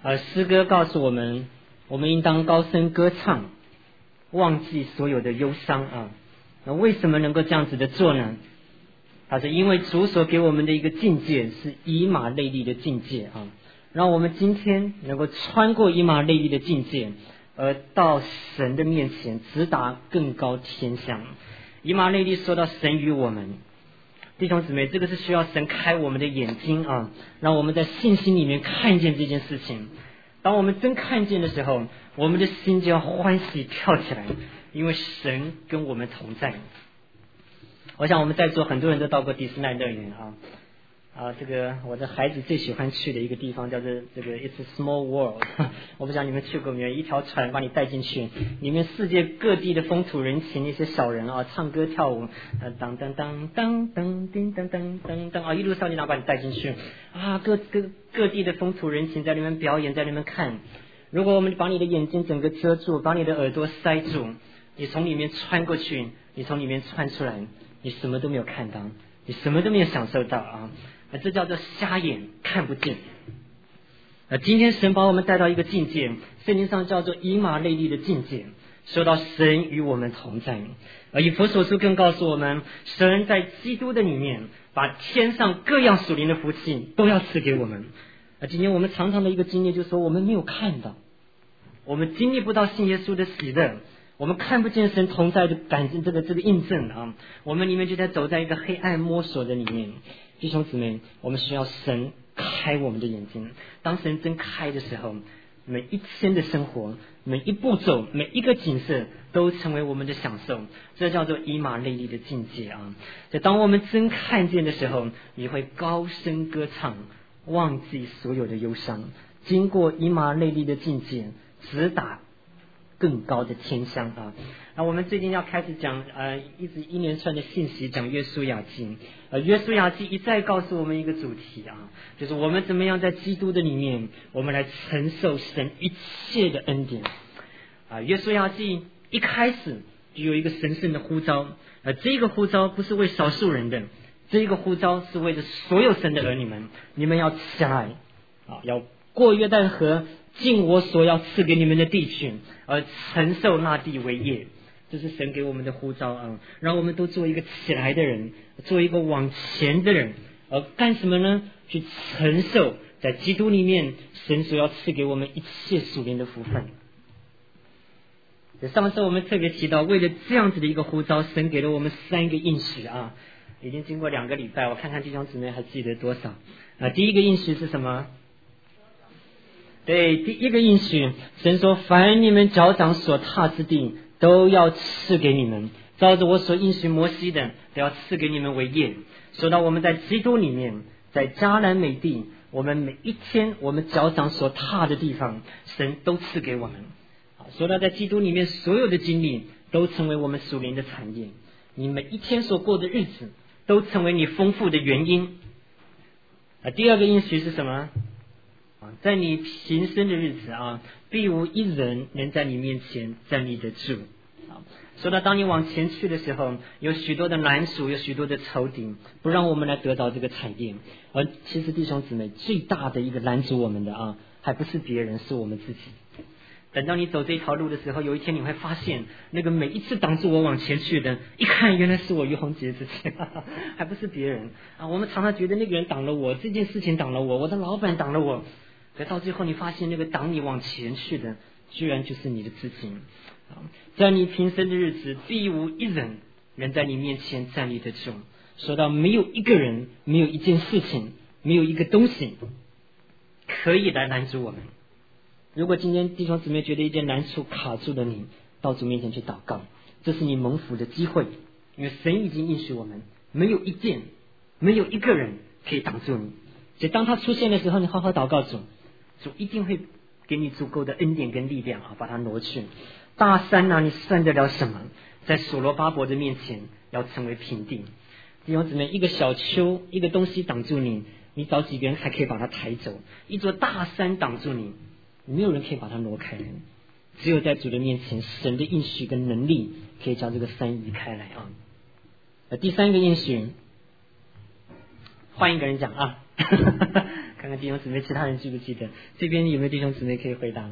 诗歌告诉我们，我们应当高声歌唱，忘记所有的忧伤啊。那为什么能够这样子的做呢？它是因为主所给我们的一个境界是以马内利的境界啊，让我们今天能够穿过以马内利的境界，而到神的面前，直达更高天乡。以马内利说到神与我们，弟兄姊妹，这个是需要神开我们的眼睛啊，让我们在信心里面看见这件事情。当我们真看见的时候，我们的心就要欢喜跳起来，因为神跟我们同在。我想我们在座很多人都到过迪士尼乐园这个我的孩子最喜欢去的一个地方叫做这个 It's a Small World 我不知道你们去过没有，一条船把你带进去，里面世界各地的风土人情，那些小人唱歌跳舞，当当当当当叮当当当当一路上就把你带进去各地的风土人情在那边表演，在那边看。如果我们把你的眼睛整个遮住，把你的耳朵塞住，你从里面穿过去，你从里面穿出来，你什么都没有看到，你什么都没有享受到这叫做瞎眼看不见。今天神把我们带到一个境界，圣经上叫做以马内利的境界，说到神与我们同在。以弗所书更告诉我们，神在基督的里面把天上各样属灵的福气都要赐给我们。今天我们常常的一个经历就是说，我们没有看到，我们经历不到信耶稣的喜乐，我们看不见神同在的感觉，这个印证我们里面就在走在一个黑暗摸索的里面。弟兄姊妹，我们需要神开我们的眼睛。当神真开的时候，每一天的生活，每一步走，每一个景色都成为我们的享受。这叫做以马内利的境界就当我们真看见的时候，你会高声歌唱，忘记所有的忧伤，经过以马内利的境界，直达更高的天乡我们最近要开始讲一连串的信息，讲约书亚记。约书亚记一再告诉我们一个主题就是我们怎么样在基督的里面，我们来承受神一切的恩典约书亚记一开始就有一个神圣的呼召这个呼召不是为少数人的，这个呼召是为了所有神的儿女们，你们要起来要过约旦河，进我所要赐给你们的地区，而承受那地为业。这是神给我们的呼召让我们都做一个起来的人，做一个往前的人，而干什么呢？去承受在基督里面神所要赐给我们一切属灵的福分。上次我们特别提到，为了这样子的一个呼召，神给了我们3个应许已经经过2个礼拜，我看看弟兄姊妹还记得多少第一个应许是什么？对，第一个应许，神说凡你们脚掌所踏之地都要赐给你们，照着我所应许摩西的，都要赐给你们为业。说到我们在基督里面，在迦南美地，我们每一天我们脚掌所踏的地方，神都赐给我们说到在基督里面所有的经历都成为我们属灵的产业，你每一天所过的日子都成为你丰富的原因第二个应许是什么？在你平生的日子必无一人能在你面前站立得住说到当你往前去的时候，有许多的难处，有许多的仇敌，不让我们来得到这个产业。而其实弟兄姊妹，最大的一个拦阻我们的还不是别人，是我们自己。等到你走这条路的时候，有一天你会发现，那个每一次挡住我往前去的，一看原来是我于洪杰自己还不是别人我们常常觉得那个人挡了我，这件事情挡了我，我的老板挡了我，可到最后你发现那个挡你往前去的居然就是你的自己在你平生的日子必无一人能在你面前站立得住。说到没有一个人，没有一件事情，没有一个东西可以来拦阻我们。如果今天弟兄姊妹觉得一件难处卡住了你，到主面前去祷告，这是你蒙福的机会，因为神已经应许我们，没有一件，没有一个人可以挡住你。所以当他出现的时候，你好好祷告主，主一定会给你足够的恩典跟力量把它挪去。大山你算得了什么？在所罗巴伯的面前要成为平地。弟兄姊妹，一个小丘，一个东西挡住你，你找几个人还可以把它抬走。一座大山挡住你，没有人可以把它挪开。只有在主的面前，神的应许跟能力可以将这个山移开来第三个应许，换一个人讲看看弟兄姊妹其他人记不记得？这边有没有弟兄姊妹可以回答？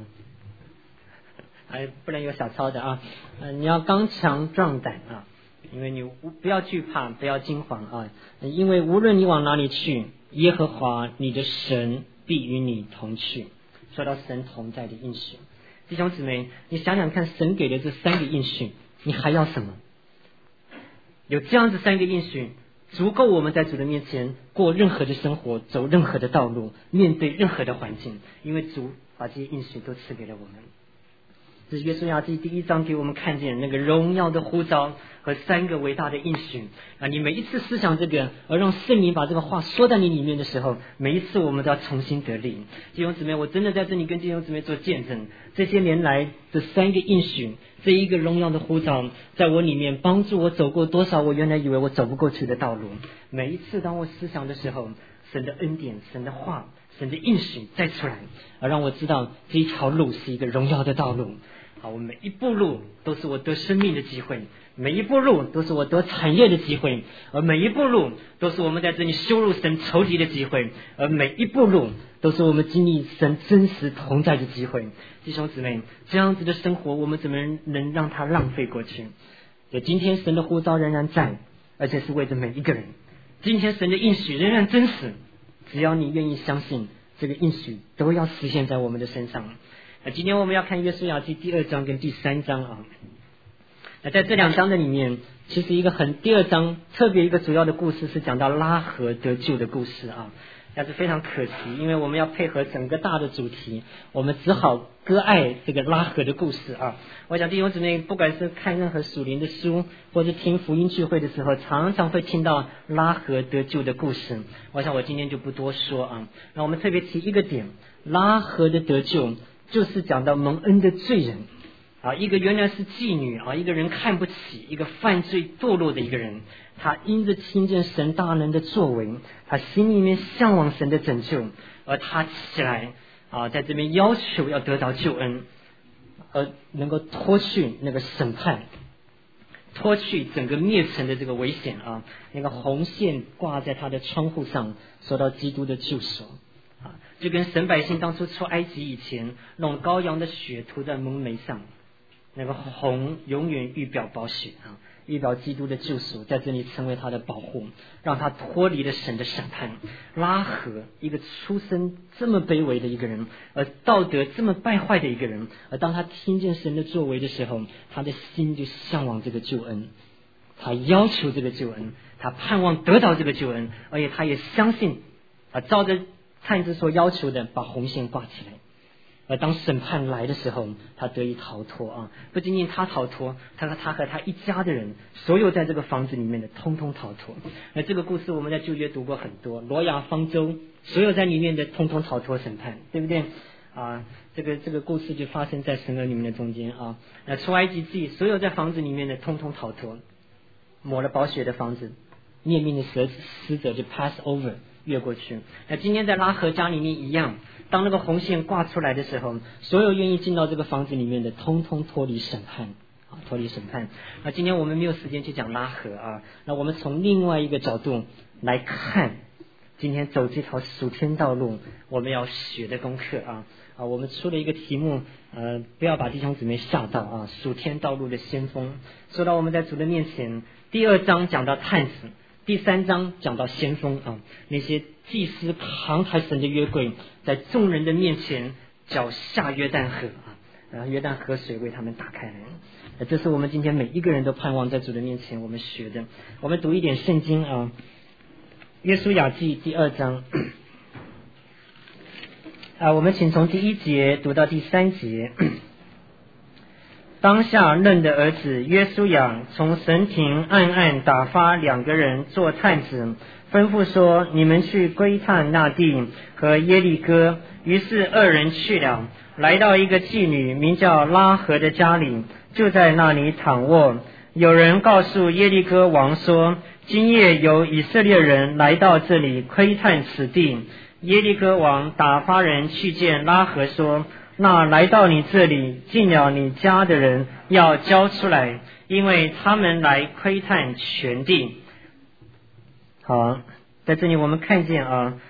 不能有小抄的啊！你要刚强壮胆啊！因为你不要惧怕，不要惊慌啊！因为无论你往哪里去，耶和华你的神必与你同去。说到神同在的应许，弟兄姊妹，你想想看，神给的这3个应许，你还要什么？有这样子3个应许，足够我们在主的面前过任何的生活，走任何的道路，面对任何的环境，因为主把这些应许都赐给了我们。这是约书亚记第1章给我们看见那个荣耀的呼召和3个伟大的应许啊！你每一次思想这个，而让圣灵把这个话说在你里面的时候，每一次我们都要重新得力。弟兄姊妹，我真的在这里跟弟兄姊妹做见证，这些年来这3个应许，这一个荣耀的呼召，在我里面帮助我走过多少我原来以为我走不过去的道路。每一次当我思想的时候，神的恩典、神的话、神的应许再出来，而让我知道这一条路是一个荣耀的道路。好，我每一步路都是我得生命的机会，每一步路都是我得产业的机会，而每一步路都是我们在这里羞辱神仇敌的机会，而每一步路都是我们经历神真实同在的机会。弟兄姊妹，这样子的生活我们怎么能让它浪费过去？对，今天神的呼召仍然在，而且是为着每一个人。今天神的应许仍然真实，只要你愿意相信，这个应许都要实现在我们的身上。今天我们要看约书亚记第2章跟第3章啊。在这2章的里面，其实第2章特别一个主要的故事是讲到拉合得救的故事啊。但是非常可惜，因为我们要配合整个大的主题，我们只好割爱这个拉合的故事啊。我想弟兄姊妹，不管是看任何属灵的书，或是听福音聚会的时候，常常会听到拉合得救的故事。我想我今天就不多说啊。那我们特别提一个点，拉合的得救就是讲到蒙恩的罪人啊，一个原来是妓女啊，一个人看不起，一个犯罪堕落的一个人，他因着听见神大能的作为，他心里面向往神的拯救，而他起来啊，在这边要求要得到救恩，而能够脱去那个审判，脱去整个灭城的这个危险啊，那个红线挂在他的窗户上，说到基督的救赎。就跟神百姓当初出埃及以前，用羔羊的血涂在门楣上，那个红永远预表宝血啊，预表基督的救赎，在这里成为他的保护，让他脱离了神的审判。拉合一个出身这么卑微的一个人，而道德这么败坏的一个人，而当他听见神的作为的时候，他的心就向往这个救恩，他要求这个救恩，他盼望得到这个救恩，而且他也相信啊，照着探子所要求的把红线挂起来，而当审判来的时候，他得以逃脱啊！不仅仅他逃脱，他和他一家的人，所有在这个房子里面的，通通逃脱。那这个故事我们在旧约读过很多，挪亚方舟，所有在里面的，通通逃脱审判，对不对啊？这个故事就发生在神儿里面的中间啊。那出埃及记，所有在房子里面的，通通逃脱，抹了宝血的房子，灭命的使者就 pass over。越过去。那今天在拉合家里面一样，当那个红线挂出来的时候，所有愿意进到这个房子里面的，通通脱离审判啊，脱离审判。那今天我们没有时间去讲拉合啊，那我们从另外一个角度来看，今天走这条属天道路，我们要学的功课啊。我们出了一个题目，不要把弟兄姊妹吓到啊！属天道路的先锋，说到我们在主的面前，第2章讲到探子。第3章讲到先锋啊，那些祭司扛抬神的约柜，在众人的面前脚下约旦河啊，约旦河水为他们打开来。这是我们今天每一个人都盼望在主的面前我们学的。我们读一点圣经啊，约书亚记第2章我们请从第1节读到第3节。当下嫩的儿子约书亚从神庭暗暗打发2个人做探子，吩咐说：你们去窥探那地和耶利哥。于是2人去了，来到一个妓女名叫拉合的家里，就在那里躺卧。有人告诉耶利哥王说：今夜有以色列人来到这里窥探此地。耶利哥王打发人去见拉合说：那来到你这里进了你家的人要交出来，因为他们来窥探全地。好，在这里我们看见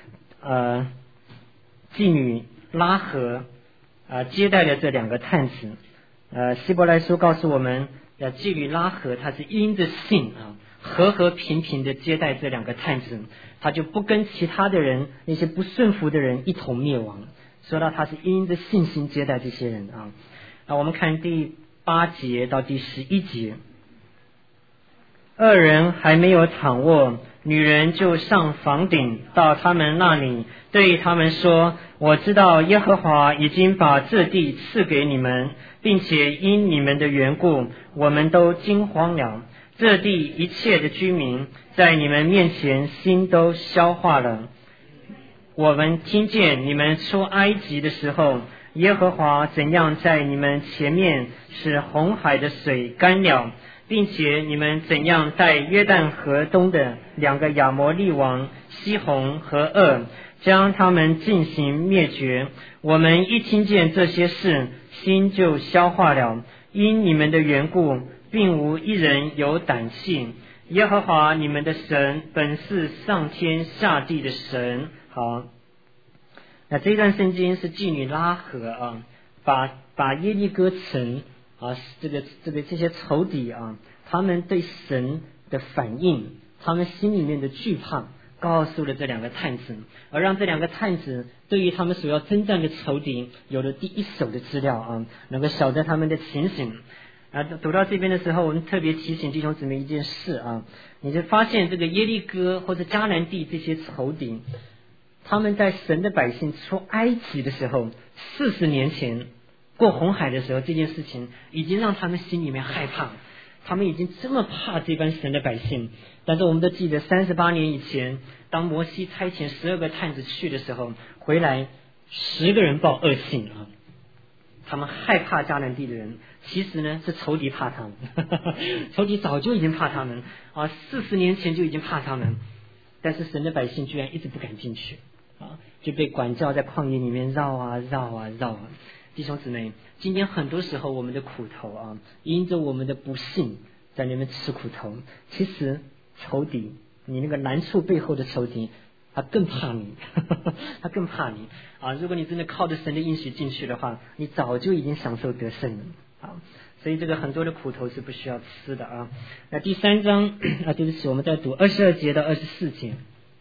妓女拉合接待了这两个探子。希伯来书告诉我们，妓女拉合她是因着信和平平的接待这两个探子，他就不跟其他的人那些不顺服的人一同灭亡。说到他是因着信心接待这些人我们看第8节到第11节。二人还没有躺卧，女人就上房顶到他们那里，对他们说：我知道耶和华已经把这地赐给你们，并且因你们的缘故，我们都惊慌了。这地一切的居民在你们面前心都消化了。我们听见你们出埃及的时候，耶和华怎样在你们前面使红海的水干了，并且你们怎样带约旦河东的2个亚摩利王西宏和噩，将他们进行灭绝。我们一听见这些事，心就消化了。因你们的缘故，并无一人有胆气。耶和华你们的神本是上天下地的神。好，那这段圣经是妓女拉合把耶利哥城这些仇敌他们对神的反应，他们心里面的惧怕，告诉了这两个探子，而让这两个探子对于他们所要征战的仇敌有了第一手的资料能够晓得他们的情形。读到这边的时候，我们特别提醒弟兄姊妹一件事你就发现这个耶利哥或者迦南地这些仇敌，他们在神的百姓出埃及的时候，40年前过红海的时候，这件事情已经让他们心里面害怕，他们已经这么怕这班神的百姓。但是我们都记得38年以前，当摩西差遣12个探子去的时候，回来10个人报恶信他们害怕迦南地的人，其实呢是仇敌怕他们仇敌早就已经怕他们40年前就已经怕他们，但是神的百姓居然一直不敢进去就被管教在旷野里面绕弟兄姊妹，今天很多时候我们的苦头因着我们的不幸在那边吃苦头。其实仇敌，你那个难处背后的仇敌，他更怕你他更怕你如果你真的靠着神的应许进去的话，你早就已经享受得胜了所以这个很多的苦头是不需要吃的那第3章对不起，我们再读22节到24节。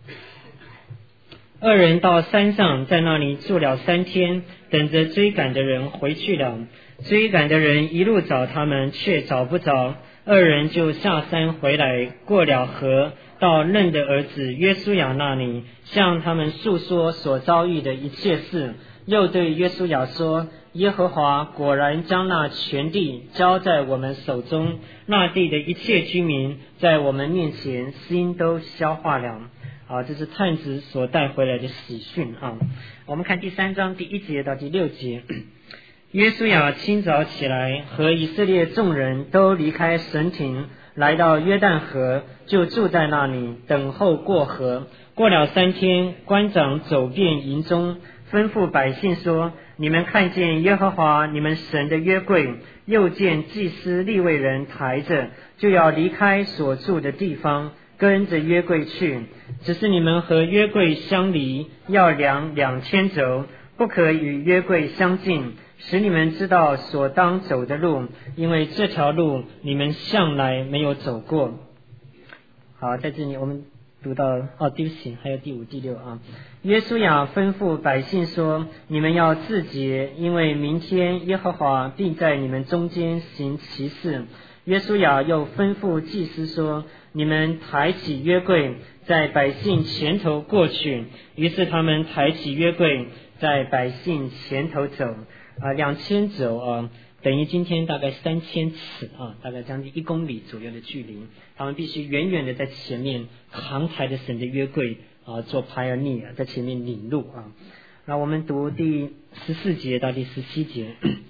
二人到山上，在那里住了3天，等着追赶的人回去了。追赶的人一路找他们，却找不着。二人就下山回来，过了河，到嫩的儿子约书亚那里，向他们诉说所遭遇的一切事。又对约书亚说：耶和华果然将那全地交在我们手中，那地的一切居民在我们面前心都消化了。这是探子所带回来的喜讯我们看第3章第1节到第6节。约书亚清早起来，和以色列众人都离开神亭，来到约旦河，就住在那里，等候过河。过了3天，官长走遍营中，吩咐百姓说：你们看见耶和华你们神的约柜，又见祭司利未人抬着，就要离开所住的地方，跟着约柜去。只是你们和约柜相离，要量2000肘，不可与约柜相近，使你们知道所当走的路，因为这条路你们向来没有走过。好，在这里我们读到对不起，还有第5、第6约书亚吩咐百姓说：你们要自洁，因为明天耶和华必在你们中间行奇事。约书亚又吩咐祭司说：你们抬起约柜，在百姓前头过去。于是他们抬起约柜，在百姓前头走2000肘等于今天大概3000尺大概将近1公里左右的距离。他们必须远远的在前面扛抬着神的约柜做 pioneer， 在前面领路那我们读第14节到第17节。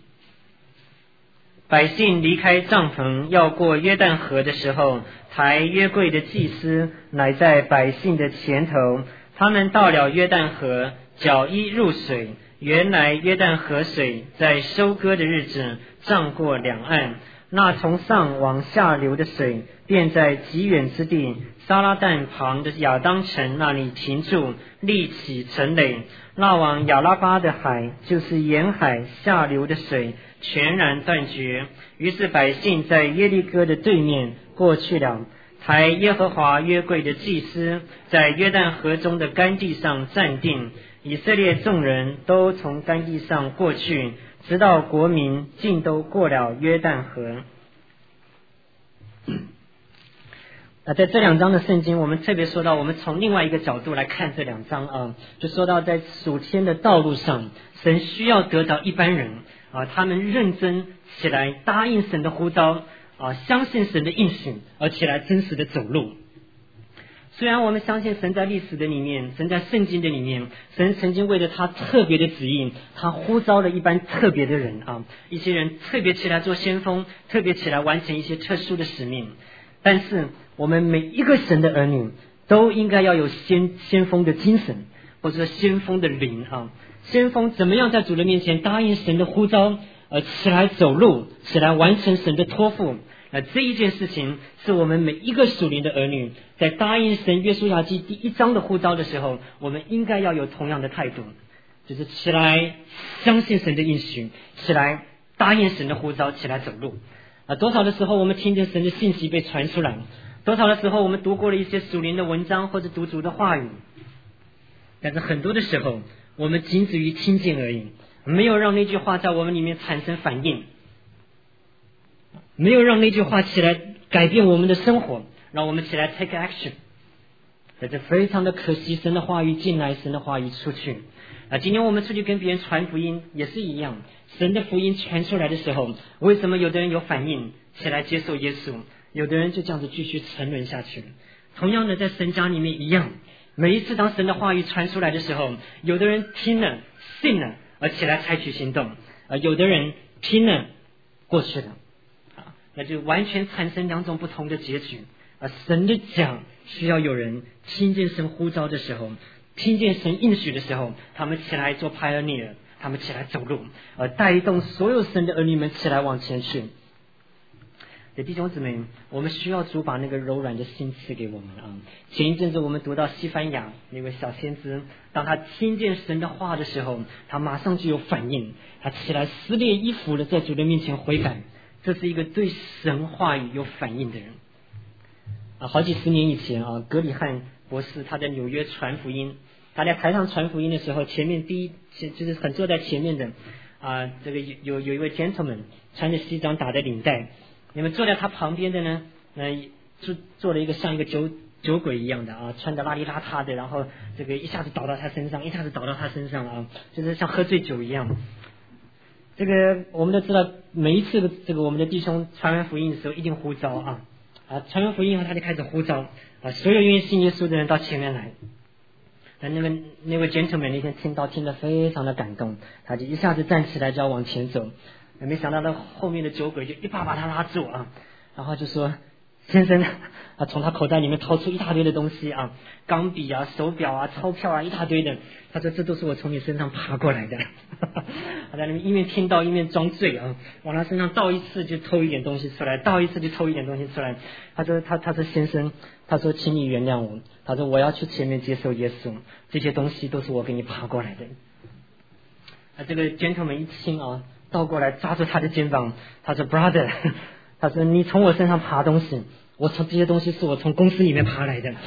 百姓离开帐篷要过约旦河的时候，抬约柜的祭司乃在百姓的前头。他们到了约旦河，脚一入水，原来约旦河水在收割的日子涨过两岸。 那从上往下流的水便在极远之地撒拉旦旁的亚当城那里停住，立起城垒。那往亚拉巴的海，就是沿海下流的水全然断绝。于是百姓在耶利哥的对面过去了，抬耶和华约柜的祭司在约旦河中的干地上站定。以色列众人都从干地上过去，直到国民尽都过了约旦河。在这2章的圣经，我们特别说到，我们从另外一个角度来看这2章啊，就说到在属天的道路上，神需要得到一般人啊，他们认真起来，答应神的呼召啊，相信神的应许，而起来真实的走路。虽然我们相信神在历史的里面，神在圣经的里面，神曾经为了他特别的旨意，他呼召了一般特别的人啊，一些人特别起来做先锋，特别起来完成一些特殊的使命。但是我们每一个神的儿女都应该要有先锋的精神，或者说先锋的灵啊。先锋怎么样在主的面前答应神的呼召，起来走路，起来完成神的托付。这一件事情是我们每一个属灵的儿女在答应神约书亚记第1章的呼召的时候，我们应该要有同样的态度，就是起来相信神的应许，起来答应神的呼召，起来走路。多少的时候我们听见神的信息被传出来，多少的时候我们读过了一些属灵的文章或者读主的话语，但是很多的时候我们仅止于听见而已，没有让那句话在我们里面产生反应，没有让那句话起来改变我们的生活，让我们起来 take action。 这非常的可惜，神的话语进来，神的话语出去。今天我们出去跟别人传福音也是一样，神的福音传出来的时候，为什么有的人有反应起来接受耶稣，有的人就这样子继续沉沦下去。同样的在神家里面一样，每一次当神的话语传出来的时候，有的人听了信了而起来采取行动，有的人听了过去了，那就完全产生2种不同的结局。神的讲需要有人听见神呼召的时候，听见神应许的时候，他们起来做 pioneer， 他们起来走路，带动所有神的儿女们起来往前去。弟兄姊妹，我们需要主把那个柔软的心赐给我们啊！前一阵子我们读到西番雅那位小先知，当他听见神的话的时候，他马上就有反应，他起来撕裂衣服了，在主的面前悔改。这是一个对神话语有反应的人好几十年以前格里汉博士他在纽约传福音，他在台上传福音的时候，前面就是很坐在前面的这个有一位 gentleman 穿着西装打着领带，你们坐在他旁边的呢就做了一个像一个酒鬼一样的穿得邋里邋遢的，然后这个一下子倒到他身上，一下子倒到他身上就是像喝醉酒一样。这个我们都知道，每一次这个我们的弟兄传完福音的时候一定呼召传完福音以后他就开始呼召所有愿意信耶稣的人到前面来。那位 gentleman 那天听得非常的感动，他就一下子站起来就要往前走，没想到他后面的酒鬼就一把他拉住然后就说：“先生从他口袋里面掏出一大堆的东西钢笔手表钞票一大堆的。他说这都是我从你身上爬过来的。”他在那边一面听到一面装醉往他身上倒一次就偷一点东西出来，倒一次就偷一点东西出来。他说先生，他说请你原谅我，他说我要去前面接受耶稣，这些东西都是我给你爬过来的。这个 gentleman 一听倒过来抓住他的肩膀，他说 brother， 他说你从我身上爬东西，这些东西是我从公司里面爬来的。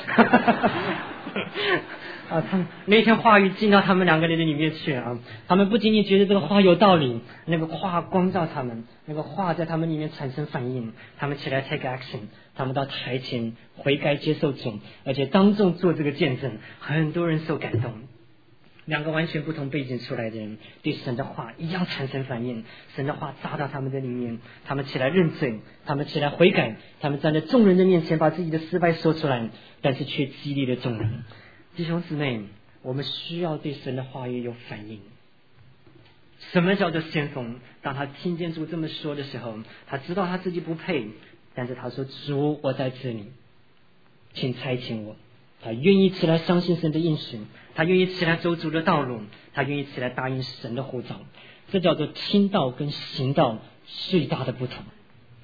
他们那天话语进到他们2个人的里面去他们不仅仅觉得这个话有道理，那个话光照他们，那个话在他们里面产生反应，他们起来 take action， 他们到台前悔改接受主，而且当众做这个见证，很多人受感动。2个完全不同背景出来的人对神的话一样产生反应，神的话扎到他们的里面，他们起来认罪，他们起来悔改，他们站在众人的面前把自己的失败说出来，但是却激励了众人。弟兄姊妹，我们需要对神的话语有反应。什么叫做先锋？当他听见主这么说的时候，他知道他自己不配，但是他说：“主，我在这里，请差遣我。”他愿意起来相信神的应许，他愿意起来走主的道路，他愿意起来答应神的呼召。这叫做听道跟行道最大的不同。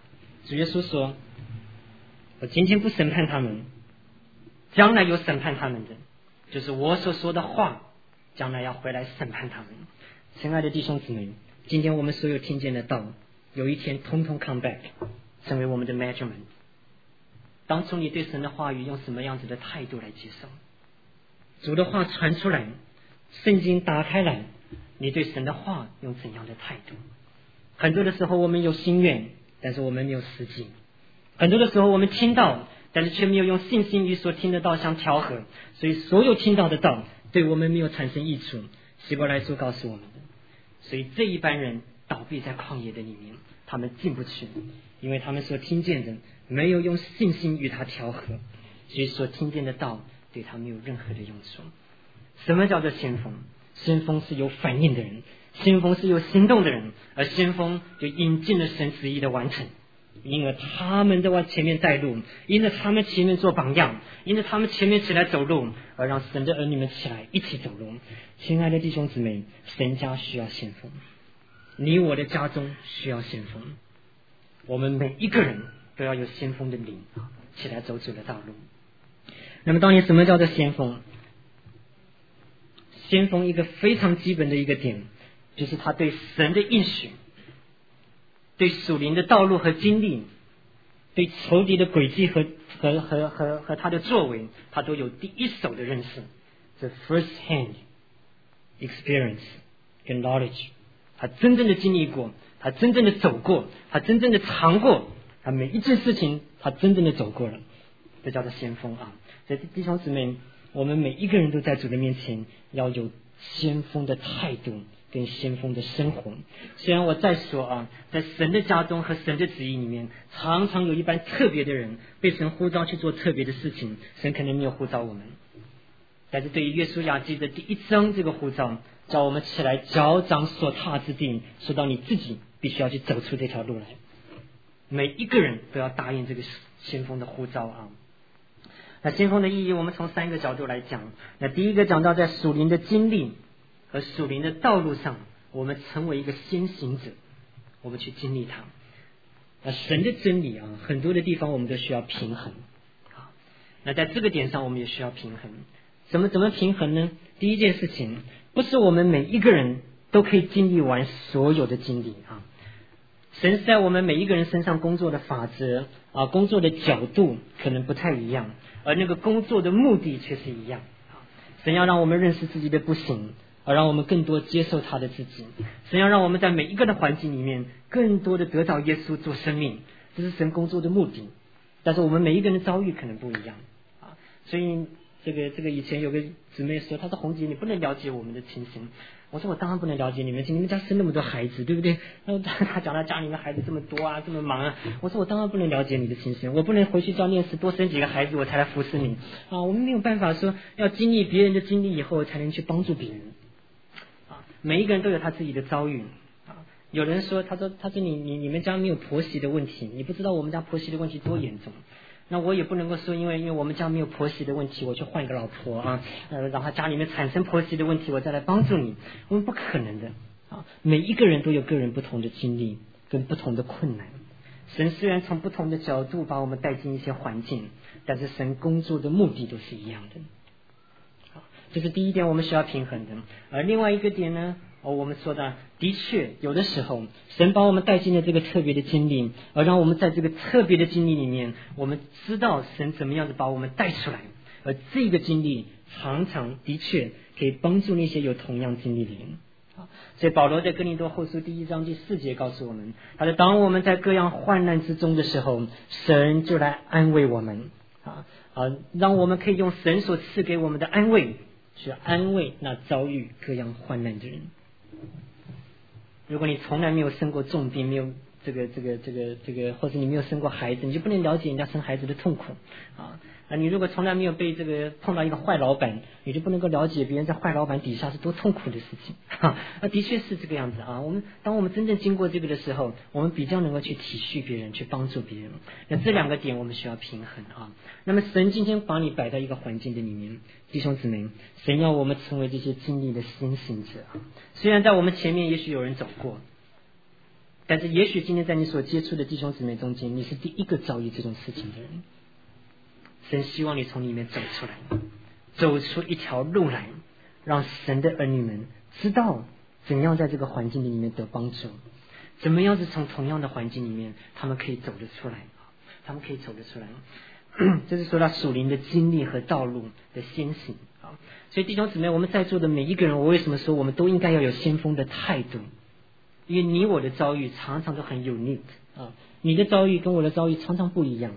主耶稣说，我今天不审判他们，将来有审判他们的，就是我所说的话将来要回来审判他们。亲爱的弟兄姊妹，今天我们所有听见的道，有一天通通 come back 成为我们的 measurement。 当初你对神的话语用什么样子的态度来接受？主的话传出来，圣经打开来，你对神的话用怎样的态度？很多的时候我们有心愿，但是我们没有实际。很多的时候我们听到，但是却没有用信心与所听的道相调和，所以所有听到的道对我们没有产生益处。希伯来书告诉我们的，所以这一般人倒闭在旷野的里面，他们进不去，因为他们所听见的没有用信心与他调和，所以所听见的道对他没有任何的用处。什么叫做先锋？先锋是有反应的人，先锋是有行动的人，而先锋就引进了神旨意的完成，因而他们在往前面带路，因着他们前面做榜样，因着他们前面起来走路，而让神的儿女们起来一起走路。亲爱的弟兄姊妹，神家需要先锋，你我的家中需要先锋，我们每一个人都要有先锋的灵，起来走主的道路。那么当年什么叫做先锋？先锋一个非常基本的一个点，就是他对神的应许，对属灵的道路和经历，对仇敌的轨迹和他的作为，他都有第一手的认识，这 first hand experience 跟 knowledge， 他真正的经历过，他真正的走过，他真正的尝过，他每一件事情他真正的走过了，这叫做先锋啊！所以弟兄姊妹，我们每一个人都在主的面前要有先锋的态度跟先锋的生活。虽然我在说啊，在神的家中和神的旨意里面，常常有一般特别的人被神呼召去做特别的事情，神可能没有呼召我们。但是对于约书亚记的第1章这个呼召，叫我们起来脚掌所踏之地，说到你自己必须要去走出这条路来。每一个人都要答应这个先锋的呼召啊。那先锋的意义，我们从3个角度来讲。那第一个讲到在属灵的经历和属灵的道路上，我们成为一个先行者，我们去经历它。那神的真理啊，很多的地方我们都需要平衡啊。那在这个点上，我们也需要平衡。怎么平衡呢？第一件事情，不是我们每一个人都可以经历完所有的经历啊。神是在我们每一个人身上工作的法则啊，工作的角度可能不太一样，而那个工作的目的却是一样啊。神要让我们认识自己的不行，而让我们更多接受他的自己。神要让我们在每一个的环境里面更多的得到耶稣做生命，这是神工作的目的。但是我们每一个人的遭遇可能不一样啊，所以这个以前有个姊妹说，她说红姐你不能了解我们的情形。我说我当然不能了解你们家生那么多孩子，对不对？然后她讲她家里面孩子这么多啊，这么忙啊。我说我当然不能了解你的情形，我不能回去教练师多生几个孩子我才来服侍你啊。我们没有办法说要经历别人的经历以后才能去帮助别人啊。每一个人都有他自己的遭遇啊。有人说他说你们家没有婆媳的问题，你不知道我们家婆媳的问题多严重。那我也不能够说，因为我们家没有婆媳的问题，我去换一个老婆啊，让他家里面产生婆媳的问题，我再来帮助你，我们不可能的啊！每一个人都有个人不同的经历跟不同的困难。神虽然从不同的角度把我们带进一些环境，但是神工作的目的都是一样的。好，这是第一点，我们需要平衡的。而另外一个点呢？我们说的确有的时候神把我们带进了这个特别的经历，而让我们在这个特别的经历里面，我们知道神怎么样子把我们带出来，而这个经历常常的确可以帮助那些有同样经历的人。所以保罗在哥林多后书第1章第4节告诉我们，他说当我们在各样患难之中的时候，神就来安慰我们让我们可以用神所赐给我们的安慰去安慰那遭遇各样患难的人。如果你从来没有生过重病，没有这个，或者你没有生过孩子，你就不能了解人家生孩子的痛苦啊！你如果从来没有被碰到一个坏老板，你就不能够了解别人在坏老板底下是多痛苦的事情的确是这个样子啊！当我们真正经过这个的时候，我们比较能够去体恤别人，去帮助别人。那这2个点我们需要平衡啊！那么神今天把你摆在一个环境的里面，弟兄姊妹，神要我们成为这些经历的先行者。虽然在我们前面也许有人走过， 但是也许今天在你所接触的弟兄姊妹中间，你是第一个遭遇这种事情的人。神希望你从里面走出来，走出一条路来，让神的儿女们知道怎样在这个环境里面得帮助，怎么样子从同样的环境里面他们可以走得出来，他们可以走得出来。这是说到属灵的经历和道路的先行啊。所以弟兄姊妹，我们在座的每一个人，我为什么说我们都应该要有先锋的态度？因为你我的遭遇常常都很unique啊，你的遭遇跟我的遭遇常常不一样。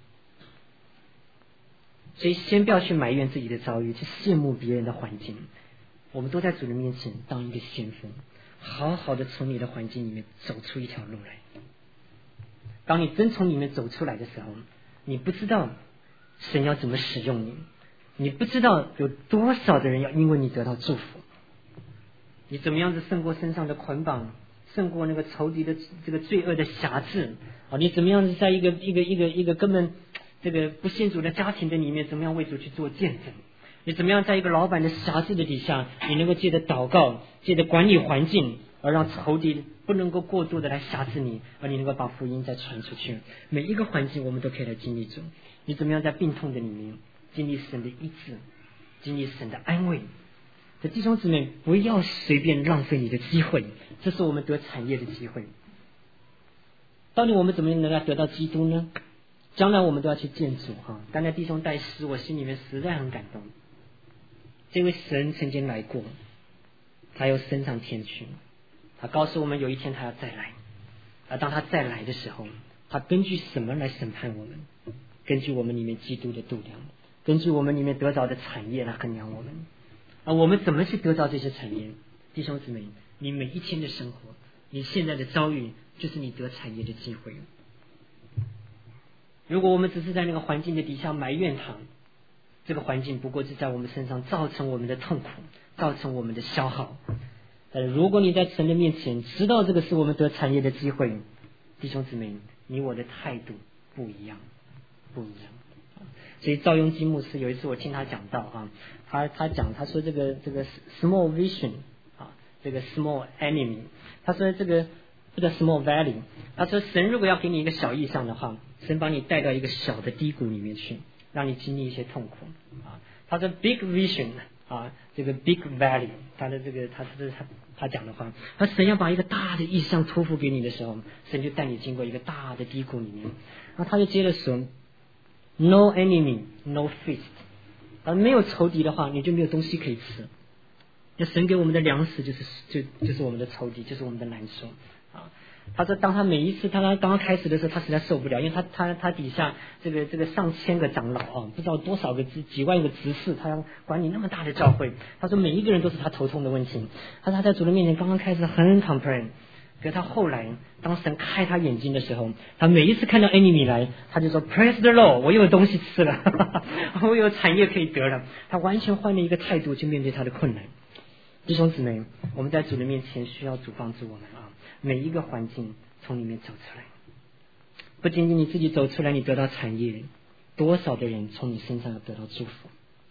所以先不要去埋怨自己的遭遇，去羡慕别人的环境。我们都在主人面前当一个先锋，好好的从你的环境里面走出一条路来。当你真从里面走出来的时候，你不知道神要怎么使用你，你不知道有多少的人要因为你得到祝福，你怎么样子胜过身上的捆绑，胜过那个仇敌的这个罪恶的辖制啊！你怎么样子在一个根本这个不信主的家庭的里面，怎么样为主去做见证？你怎么样在一个老板的辖制的底下，你能够借着祷告，借着管理环境，而让仇敌不能够过度的来辖制你，而你能够把福音再传出去。每一个环境我们都可以来经历主。你怎么样在病痛的里面经历神的医治，经历神的安慰？这弟兄姊妹，不要随便浪费你的机会，这是我们得产业的机会。到底我们怎么能够得到基督呢？将来我们都要去见主哈。刚才弟兄带诗，我心里面实在很感动。这位神曾经来过，他又升上天去，他告诉我们有一天他要再来。而当他再来的时候，他根据什么来审判我们？根据我们里面基督的度量，根据我们里面得着的产业来衡量我们。而我们怎么去得到这些产业？弟兄姊妹，你每一天的生活，你现在的遭遇，就是你得产业的机会。如果我们只是在那个环境的底下埋怨他，这个环境不过是在我们身上造成我们的痛苦，造成我们的消耗。如果你在神的面前知道这个是我们得产业的机会，弟兄姊妹，你我的态度不一样，不一样。所以赵雍基牧师有一次我听他讲到啊，他说这个 small vision 啊，这个 small enemy， 他说这个 small valley， 他说神如果要给你一个小异象的话，神把你带到一个小的低谷里面去，让你经历一些痛苦啊。他说 big vision 啊，这个 big valley， 他的这个他讲的话，他神要把一个大的异象托付给你的时候，神就带你经过一个大的低谷里面。然后他就接着说 no enemy no feast， 没有仇敌的话，你就没有东西可以吃。那神给我们的粮食就是我们的仇敌，就是我们的难处啊。他说当他每一次他刚刚开始的时候，他实在受不了，因为他底下这个上千个长老啊，不知道多少个几万个执事，他要管理那么大的教会。他说每一个人都是他头痛的问题。他说他在主的面前刚刚开始很 complain， 可是他后来当神开他眼睛的时候，他每一次看到 enemy 来，他就说 praise the Lord， 我又有东西吃了我有产业可以得了。他完全换了一个态度去面对他的困难。弟兄姊妹，我们在主的面前需要主帮助我们啊！每一个环境从里面走出来，不仅仅你自己走出来，你得到产业，多少的人从你身上得到祝福。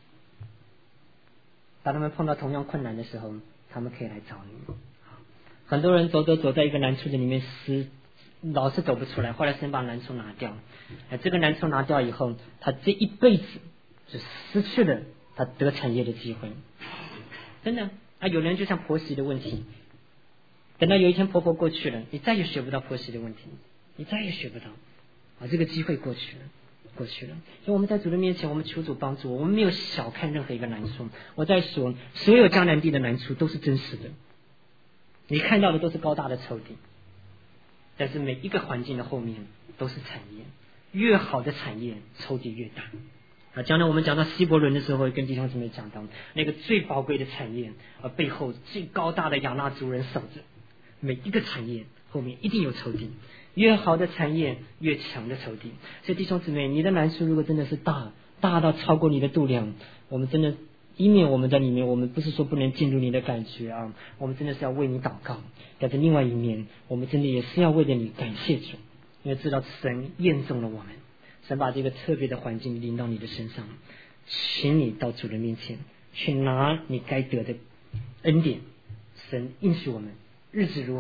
当他们碰到同样困难的时候，他们可以来找你。很多人走在一个难处的里面，老是走不出来，后来神把难处拿掉，这个难处拿掉以后，他这一辈子就失去了他得产业的机会。真的啊，有人就像婆媳的问题，等到有一天婆婆过去了，你再也学不到婆媳的问题，你再也学不到啊，这个机会过去了。所以我们在主的面前，我们求主帮助我们没有小看任何一个难处。我在说，所有迦南地的难处都是真实的，你看到的都是高大的仇敌，但是每一个环境的后面都是产业，越好的产业仇敌越大啊！将来我们讲到希伯伦的时候，会跟弟兄姊妹讲到那个最宝贵的产业，背后最高大的亚纳族人守着。每一个产业后面一定有仇敌，越好的产业越强的仇敌。所以弟兄姊妹，你的难处如果真的是大到超过你的度量，我们真的一面我们在里面，我们不是说不能进入你的感觉啊，我们真的是要为你祷告。但是另外一面，我们真的也是要为了你感谢主，因为知道神验中了我们。神把这个特别的环境临到你的身上，请你到主的面前去拿你该得的恩典。神应许我们日子如何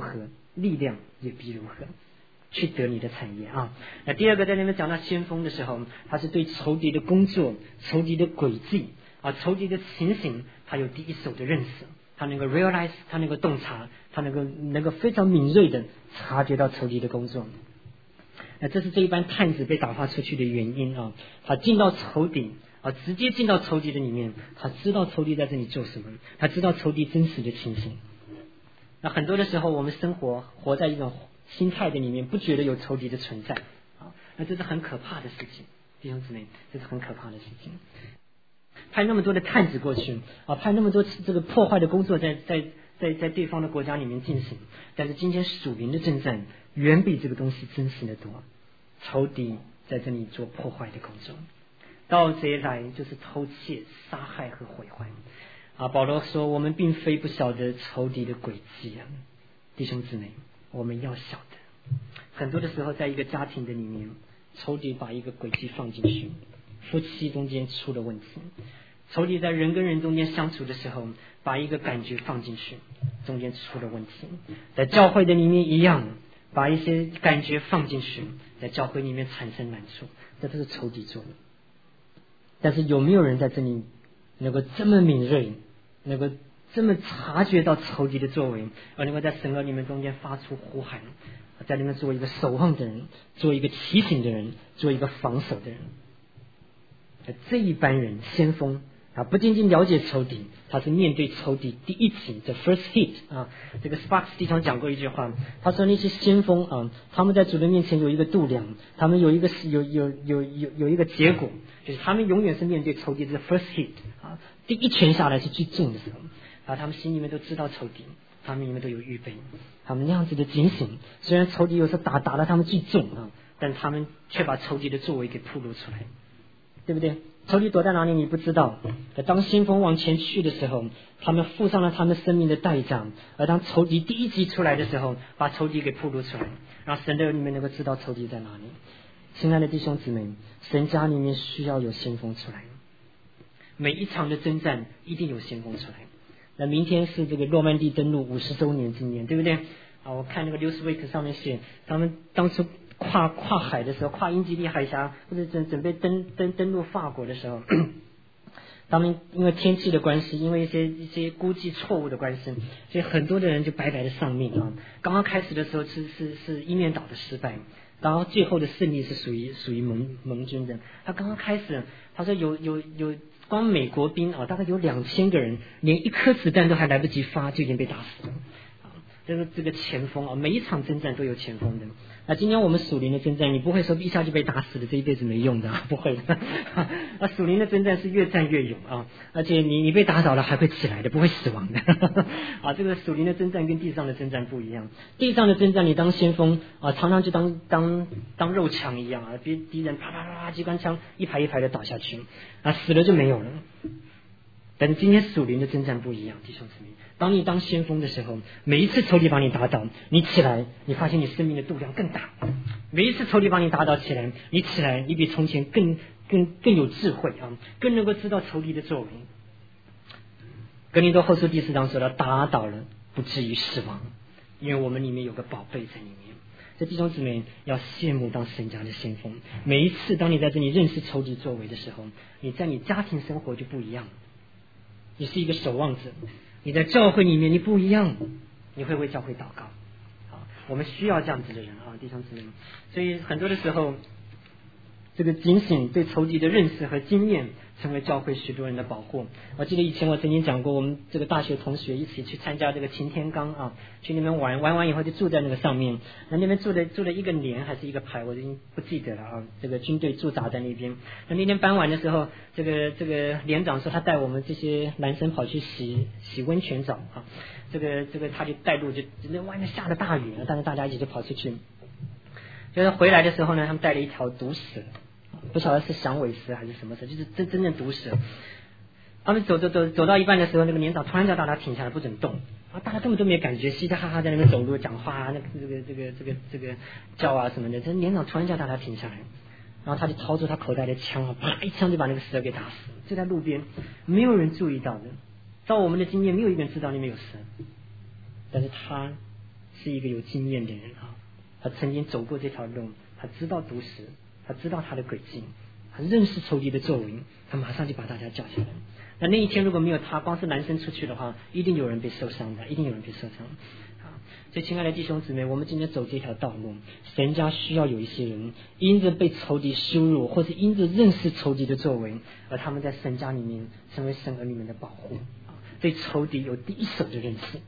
力量也必如何去得你的产业啊。那第二个在那边讲到先锋的时候，他是对仇敌的工作、仇敌的诡计啊、仇敌的情形，他有第一手的认识，他能够 realize， 他能够洞察，他能够非常敏锐的察觉到仇敌的工作。那这是这一班探子被打发出去的原因啊，他进到仇敌啊，直接进到仇敌的里面，他知道仇敌在这里做什么，他知道仇敌真实的情形。那很多的时候，我们活在一种心态的里面，不觉得有仇敌的存在啊，那这是很可怕的事情，弟兄姊妹，这是很可怕的事情。派那么多的探子过去啊，派那么多这个破坏的工作在对方的国家里面进行，但是今天属灵的征战远比这个东西真实的多。仇敌在这里做破坏的工作，盗贼来就是偷窃、杀害和毁坏啊。保罗说，我们并非不晓得仇敌的诡计啊，弟兄姊妹，我们要晓得。很多的时候，在一个家庭的里面，仇敌把一个诡计放进去，夫妻中间出了问题；仇敌在人跟人中间相处的时候，把一个感觉放进去，中间出了问题。在教会的里面一样，把一些感觉放进去，在教会里面产生难处，这都是仇敌做的。但是有没有人在这里能够这么敏锐，能够这么察觉到仇敌的作为，而能够在神的里面中间发出呼喊，在里面做一个守望的人，做一个提醒的人，做一个防守的人？这一班人先锋啊，不仅仅了解仇敌，他是面对仇敌第一击 the first hit 啊。这个 Sparks 经常讲过一句话，他说那些先锋啊，他们在主的面前有一个度量，他们有一个结果，就是他们永远是面对仇敌的 first hit 啊，第一拳下来是最重的时候啊，他们心里面都知道仇敌，他们里面都有预备，他们那样子的警醒。虽然仇敌有时候打了他们最重啊，但他们却把仇敌的作为给暴露出来，对不对？仇敌躲在哪里你不知道，当先锋往前去的时候，他们付上了他们生命的代价，而当仇敌第一击出来的时候，把仇敌给暴露出来，让神的里面能够知道仇敌在哪里。亲爱的弟兄姊妹，神家里面需要有先锋出来，每一场的征战一定有先锋出来。那明天是这个诺曼底登陆50周年纪念，对不对啊？我看那个 Newsweek 上面写，他们当初跨海的时候，跨英吉利海峡，或者准备登陆法国的时候，他们因为天气的关系，因为一些估计错误的关系，所以很多的人就白白的丧命啊。刚刚开始的时候是一面倒的失败，然后最后的胜利是属于盟军的。他刚刚开始，他说有光美国兵啊，大概有2000个人，连一颗子弹都还来不及发，就已经被打死了。这个前锋啊，每一场征战都有前锋的。那今天我们属灵的征战，你不会说一下就被打死了，这一辈子没用的，不会的。啊，属灵的征战是越战越勇啊，而且你被打倒了还会起来的，不会死亡的。啊，这个属灵的征战跟地上的征战不一样。地上的征战你当先锋啊，常常就当肉枪一样啊，敌人啪啪啪机关枪一排一排的倒下去啊，死了就没有了。但是今天属灵的征战不一样，弟兄姊妹，当你当先锋的时候，每一次仇敌把你打倒，你起来，你发现你生命的度量更大。每一次仇敌把你打倒起来，你起来，你比从前更有智慧啊，更能够知道仇敌的作为。哥林多后书第4章说了，打倒了不至于死亡，因为我们里面有个宝贝在里面。这弟兄姊妹要羡慕当神家的先锋。每一次当你在这里认识仇敌作为的时候，你在你家庭生活就不一样。你是一个守望者，你在教会里面你不一样，你会为教会祷告啊。我们需要这样子的人啊，弟兄姊妹。所以很多的时候，这个警醒对仇敌的认识和经验，成为教会许多人的保护。我记得以前我曾经讲过，我们这个大学同学一起去参加这个擎天岗啊，去那边玩完以后就住在那个上面，那边住了一个连还是一个排，我已经不记得了啊。这个军队驻扎在那边。那天傍晚的时候，这个连长说他带我们这些男生跑去洗温泉澡啊。这个他就带路，就那外面下了大雨，但是大家一起就跑出去。就是回来的时候呢，他们带了一条毒蛇，不晓得是响尾蛇还是什么蛇，就是真正毒蛇。他们走到一半的时候，那个连长突然叫大家停下来，不准动啊！大家根本都没有感觉，嘻嘻哈哈在那边走路讲话啊，这个叫啊什么的。这连长突然叫大家停下来，然后他就掏出他口袋的枪啊，啪一枪就把那个蛇给打死，就在路边，没有人注意到的。照我们的经验，没有一个人知道那边有蛇，但是他是一个有经验的人啊，他曾经走过这条路，他知道毒死，他知道他的轨迹，他认识仇敌的作为，他马上就把大家叫下来。那一天如果没有他，光是男生出去的话，一定有人被受伤的，一定有人被受伤。所以亲爱的弟兄姊妹，我们今天走这条道路，神家需要有一些人因着被仇敌羞辱，或是因着认识仇敌的作为，而他们在神家里面成为神儿女们的保护，对仇敌有第一手的认识。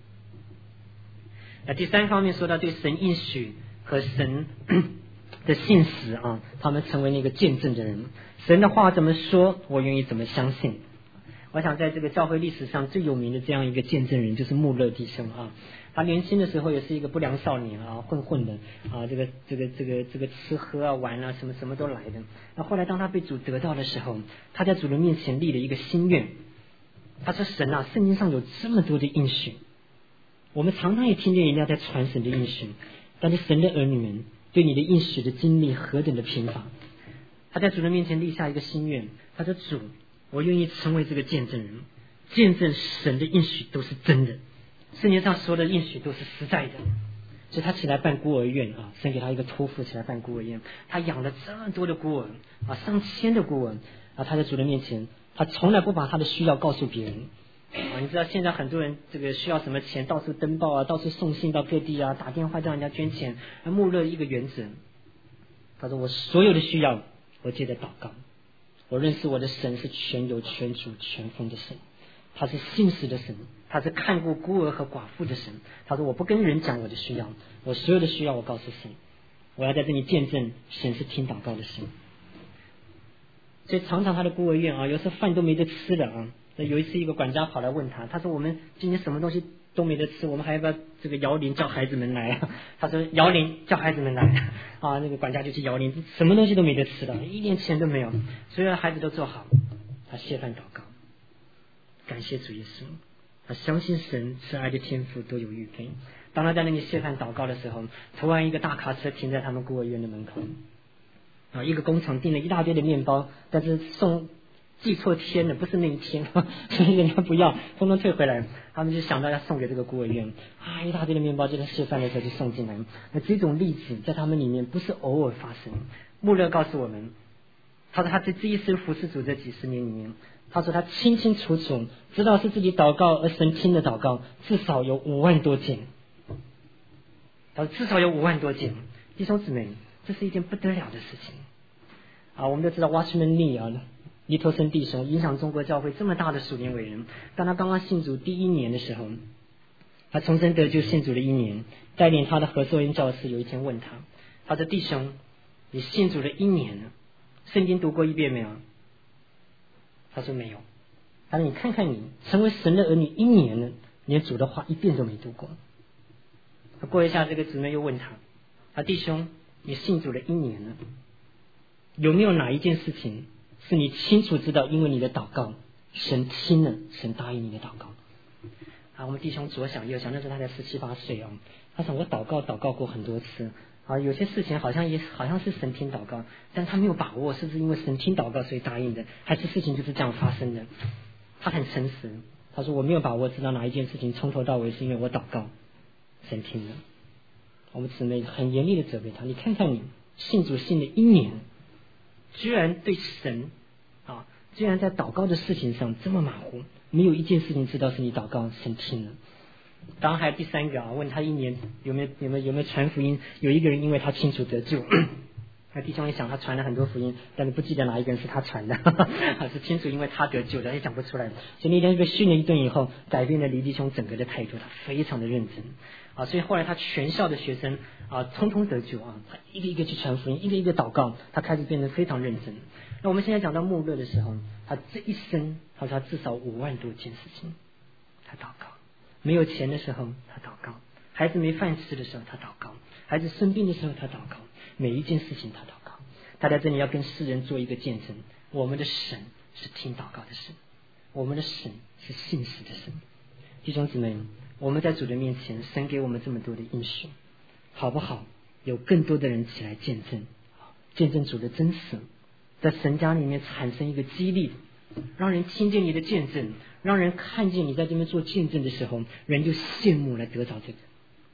那第三方面说到对神应许和神的信实啊，他们成为那个见证的人。神的话怎么说，我愿意怎么相信。我想在这个教会历史上最有名的这样一个见证人就是穆勒弟兄啊，他年轻的时候也是一个不良少年啊，混的啊，这个吃喝啊玩啊什么都来的。那后来当他被主得到的时候，他在主的面前立了一个心愿，他说神啊，圣经上有这么多的应许，我们常常也听见人家在传神的应许，但是神的儿女们对你的应许的经历何等的贫乏。他在主的面前立下一个心愿，他说主，我愿意成为这个见证人，见证神的应许都是真的，圣经上说的应许都是实在的。所以他起来办孤儿院啊，神给他一个托付起来办孤儿院，他养了这么多的孤儿啊，上千的孤儿啊，他在主的面前，他从来不把他的需要告诉别人啊。你知道现在很多人这个需要什么钱，到处登报啊，到处送信到各地啊，打电话叫人家捐钱。穆勒一个原则，他说我所有的需要我借着祷告，我认识我的神是全有全主全丰的神，他是信实的神，他是看过孤儿和寡妇的神。他说我不跟人讲我的需要，我所有的需要我告诉神，我要在这里见证神是听祷告的神。所以常常他的孤儿院啊，有时候饭都没得吃的啊。有一次一个管家跑来问他，他说我们今天什么东西都没得吃，我们还要不要这个摇铃叫孩子们来啊？他说摇铃叫孩子们来啊。那个管家就去摇铃，什么东西都没得吃的，一点钱都没有，所有的孩子都做好，他谢饭祷告，感谢主耶稣，他相信神是爱的天父都有预备。当他在那里谢饭祷告的时候，突然一个大卡车停在他们孤儿院的门口啊，一个工厂订了一大堆的面包，但是记错天了，不是那一天，所以人家不要，通通退回来。他们就想到要送给这个孤儿院啊，一大堆的面包就在谢饭的时候就送进来。那这种例子在他们里面不是偶尔发生。穆勒告诉我们，他说他这一生服侍主这几十年里面，他说他清清楚楚知道是自己祷告而神听的祷告至少有5万多件。他说至少有5万多件。弟兄姊妹，这是一件不得了的事情啊！我们都知道 Watchman Nee 啊，尼托森弟兄影响中国教会这么大的属灵伟人，当他刚刚信主第1年的时候，他重生得救信主了1年，带领他的何寿恩教士有一天问他说弟兄，你信主了1年了，圣经读过1遍没有？他说没有。他说你看看你成为神的儿女1年了，连主的话1遍都没读过。过一下这个姊妹又问他弟兄，你信主了1年了，有没有哪一件事情是你清楚知道因为你的祷告神听了，神答应你的祷告啊？我们弟兄左想右想，那时候他才17、18岁啊。他说我祷告过很多次啊，有些事情好像是神听祷告，但他没有把握是不是因为神听祷告所以答应的，还是事情就是这样发生的。他很诚实，他说我没有把握知道哪一件事情从头到尾是因为我祷告神听了。我们姊妹很严厉的责备他，你看看你信主信了1年，居然对神啊，居然在祷告的事情上这么马虎，没有一件事情知道是你祷告神听了。当然还有第3个啊，问他1年有没有传福音，有一个人因为他清楚得救那弟兄一想他传了很多福音，但是不记得哪一个人是他传的是清楚因为他得救的，也讲不出来。所以那天被训了一顿以后，改变了黎弟兄整个的态度，他非常的认真啊。所以后来他全校的学生啊通通得救啊，他一个一个去传福音，一个一个祷告，他开始变得非常认真。那我们现在讲到穆勒的时候，他这一生他说他至少5万多件事情他祷告，没有钱的时候他祷告，孩子没饭吃的时候他祷告，孩子生病的时候他祷告，每一件事情他祷告。他在这里要跟世人做一个见证，我们的神是听祷告的神，我们的神是信实的神。弟兄姊妹，我们在主的面前，神给我们这么多的应许，好不好？有更多的人起来见证，见证主的真实，在神家里面产生一个激励，让人听见你的见证，让人看见你在这边做见证的时候，人就羡慕来得着这个。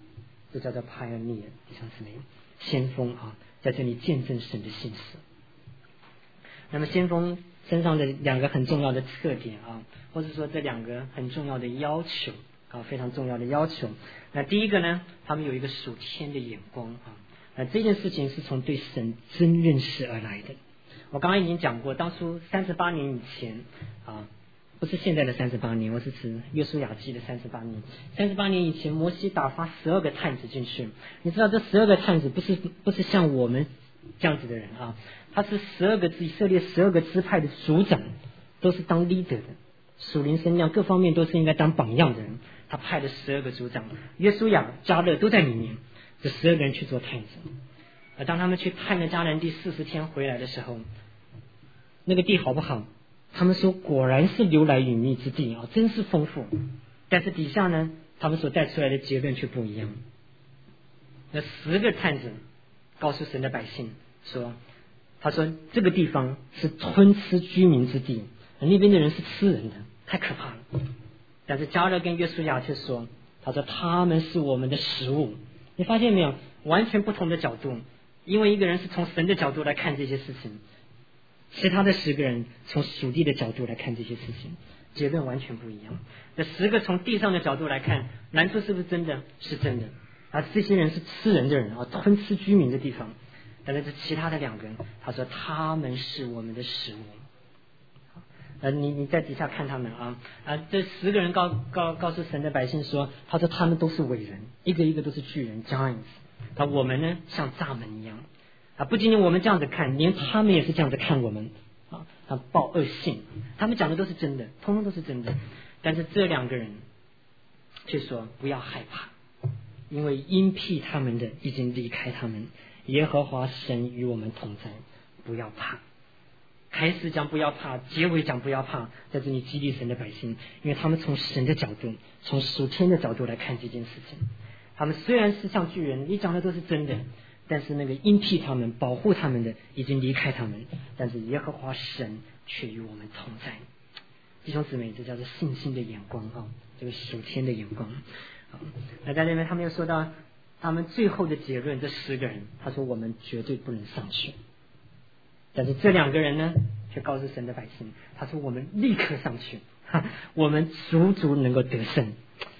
这叫做 pioneer， 弟兄姊妹，先锋啊，在这里见证神的信实。那么先锋身上的两个很重要的特点啊，或者说这两个很重要的要求啊，非常重要的要求。那第一个呢，他们有一个属天的眼光啊，这件事情是从对神真认识而来的。我刚刚已经讲过，当初38年以前啊，不是现在的38年，我是指约书亚记的38年。38年以前，摩西打发12个探子进去。你知道这12个探子不是像我们这样子的人啊，他是以色列12个支派的族长，都是当 leader 的，属灵身量各方面都是应该当榜样的人。他派了12个族长，约书亚、迦勒都在里面，这12个人去做探子。而当他们去探了迦南地40天回来的时候，那个地好不好？他们说果然是流来与蜜之地啊，真是丰富。但是底下呢，他们所带出来的结论却不一样。那10个探子告诉神的百姓说，他说这个地方是吞吃居民之地，那边的人是吃人的，太可怕了。但是迦勒跟约书亚却说，他说他们是我们的食物。你发现没有？完全不同的角度。因为一个人是从神的角度来看这些事情，其他的10个人从属地的角度来看这些事情，结论完全不一样。这10个从地上的角度来看，难处是不是真的？是真的。而这些人是吃人的人啊，吞吃居民的地方。但是这其他的2个人，他说他们是我们的食物。你在底下看他们啊，这10个人告诉神的百姓说，他说他们都是伟人，一个一个都是巨人 giants。我们呢像蚱蜢一样啊，不仅仅我们这样子看，连他们也是这样子看我们啊，报恶信。他们讲的都是真的，通通都是真的。但是这2个人却说不要害怕，因为因辟他们的已经离开他们，耶和华神与我们同在，不要怕。开始讲不要怕，结尾讲不要怕，在这里激励神的百姓，因为他们从神的角度，从属天的角度来看这件事情。他们虽然是像巨人，你讲的都是真的，但是那个因替他们保护他们的已经离开他们，但是耶和华神却与我们同在。弟兄姊妹，这叫做信心的眼光啊，这个属天的眼光。那在那边他们又说到他们最后的结论，这10个人他说我们绝对不能上去。但是这2个人呢，却告诉神的百姓，他说我们立刻上去，我们足能够得胜。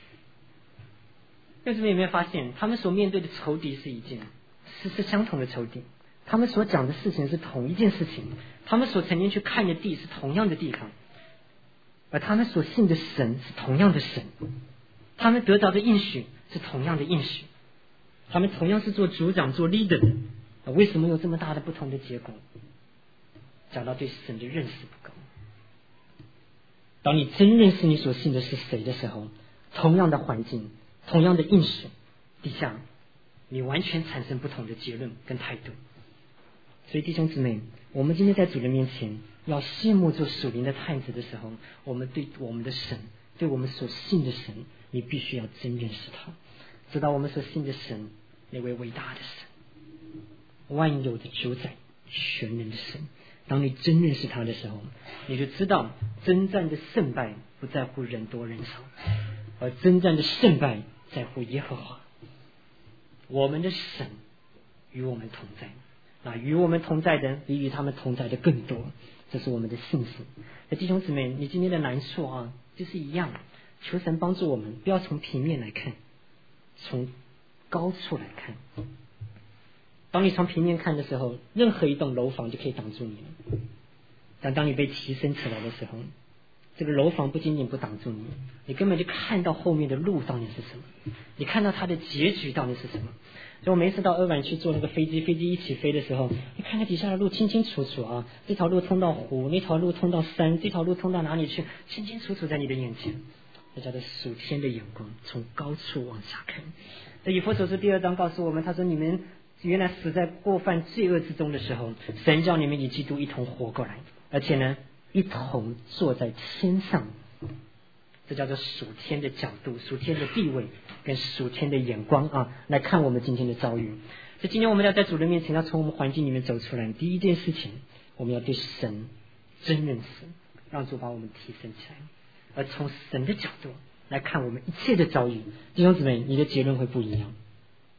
但是你有没有发现，他们所面对的仇敌是相同的仇敌，他们所讲的事情是同一件事情，他们所曾经去看的地是同样的地方，而他们所信的神是同样的神，他们得到的应许是同样的应许，他们同样是做组长做 leader 的，为什么有这么大的不同的结果？讲到对神的认识不够。当你真认识你所信的是谁的时候，同样的环境，同样的应许底下，你完全产生不同的结论跟态度。所以弟兄姊妹，我们今天在主人面前要羡慕做属灵的探子的时候，我们对我们的神，对我们所信的神，你必须要真认识他，知道我们所信的神那位伟大的神，万有的主宰，全能的神。当你真认识他的时候，你就知道征战的胜败不在乎人多人少，而征战的胜败在乎耶和华。我们的神与我们同在，那与我们同在的比与他们同在的更多，这是我们的信心。那弟兄姊妹，你今天的难处啊，就是一样，求神帮助我们，不要从平面来看，从高处来看。当你从平面看的时候，任何一栋楼房就可以挡住你了。但当你被提升起来的时候，这个楼房不仅仅不挡住你，你根本就看到后面的路到底是什么，你看到它的结局到底是什么。所以我每一次到俄版去坐那个飞机一起飞的时候，你看看底下的路清清楚楚啊，这条路通到湖，那条路通到山，这条路通到哪里去，清清楚楚在你的眼前。这叫做属天的眼光，从高处往下看。在以弗所书第2章告诉我们，他说你们原来死在过犯罪恶之中的时候，神叫你们与基督一同活过来，而且呢一同坐在天上。这叫做属天的角度，属天的地位跟属天的眼光啊，来看我们今天的遭遇。所以今天我们要在主的面前，要从我们环境里面走出来。第一件事情，我们要对神真认识，让主把我们提升起来，而从神的角度来看我们一切的遭遇。弟兄姊妹，你的结论会不一样。